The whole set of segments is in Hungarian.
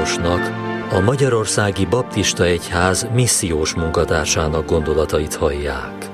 Lajosnak, a Magyarországi Baptista Egyház missziós munkatársának gondolatait hallják.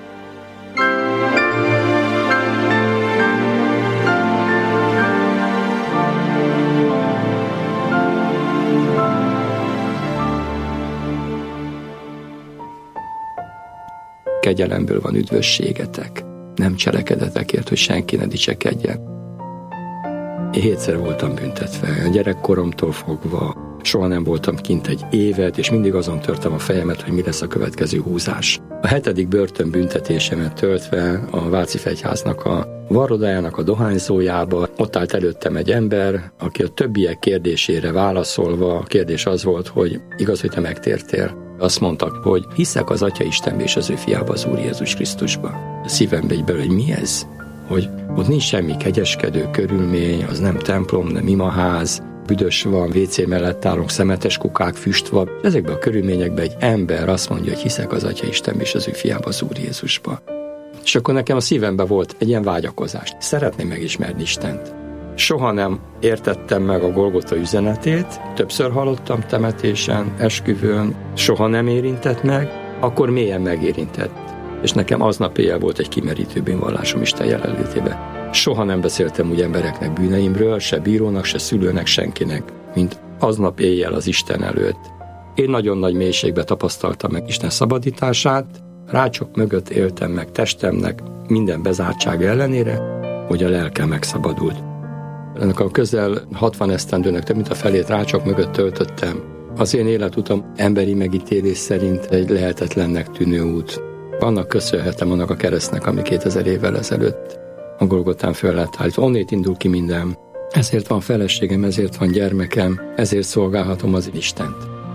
Kegyelemből van üdvösségetek, nem cselekedetekért, hogy senki ne dicsekedjen. Én 7-szer voltam büntetve, a gyerekkoromtól fogva, soha nem voltam kint egy évet, és mindig azon törtem a fejemet, hogy mi lesz a következő húzás. A 7. börtönbüntetésemet töltve a Váci Fegyháznak a varrodájának a dohányzójába, ott állt előttem egy ember, aki a többiek kérdésére válaszolva, a kérdés az volt, hogy igaz, hogy te megtértél. Azt mondtak, hogy hiszek az Atya Istenbe és az ő fiába, az Úr Jézus Krisztusba. A szívembe így belül, hogy mi ez? Hogy ott nincs semmi kegyeskedő körülmény, az nem templom, nem imaház, büdös van, WC mellett állunk, szemetes kukák, füst van. Ezekben a körülményekben egy ember azt mondja, hogy hiszek az Atya Istenbe és az ő fiába, az Úr Jézusba. És akkor nekem a szívemben volt egy ilyen vágyakozás. Szeretném megismerni Istent. Soha nem értettem meg a Golgota üzenetét, többször hallottam temetésen, esküvőn, soha nem érintett meg, akkor mélyen megérintett. És nekem aznap éjjel volt egy kimerítő bűnvallásom Isten jelenlétében. Soha nem beszéltem úgy embereknek bűneimről, se bírónak, se szülőnek, senkinek, mint aznap éjjel az Isten előtt. Én nagyon nagy mélységbe tapasztaltam meg Isten szabadítását, rácsok mögött éltem meg testemnek minden bezártság ellenére, hogy a lelkem megszabadult. Ennek a közel 60 esztendőnek több mint a felét rácsok mögött töltöttem. Az én életutam emberi megítélés szerint egy lehetetlennek tűnő út. Annak köszönhetem annak a keresztnek, ami 2000 évvel ezelőtt a Golgotán föl lett állítva. Onnét indul ki minden. Ezért van feleségem, ezért van gyermekem, ezért szolgálhatom az Istent.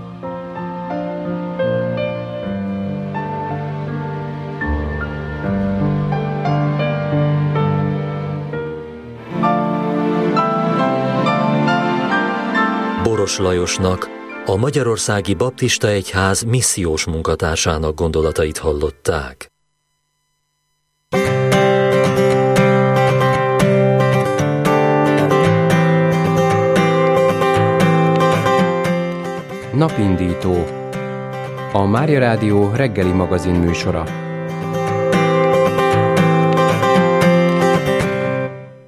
Boros Lajosnak, a Magyarországi Baptista Egyház missziós munkatársának gondolatait hallották. Napindító. A Mária Rádió reggeli magazin műsora.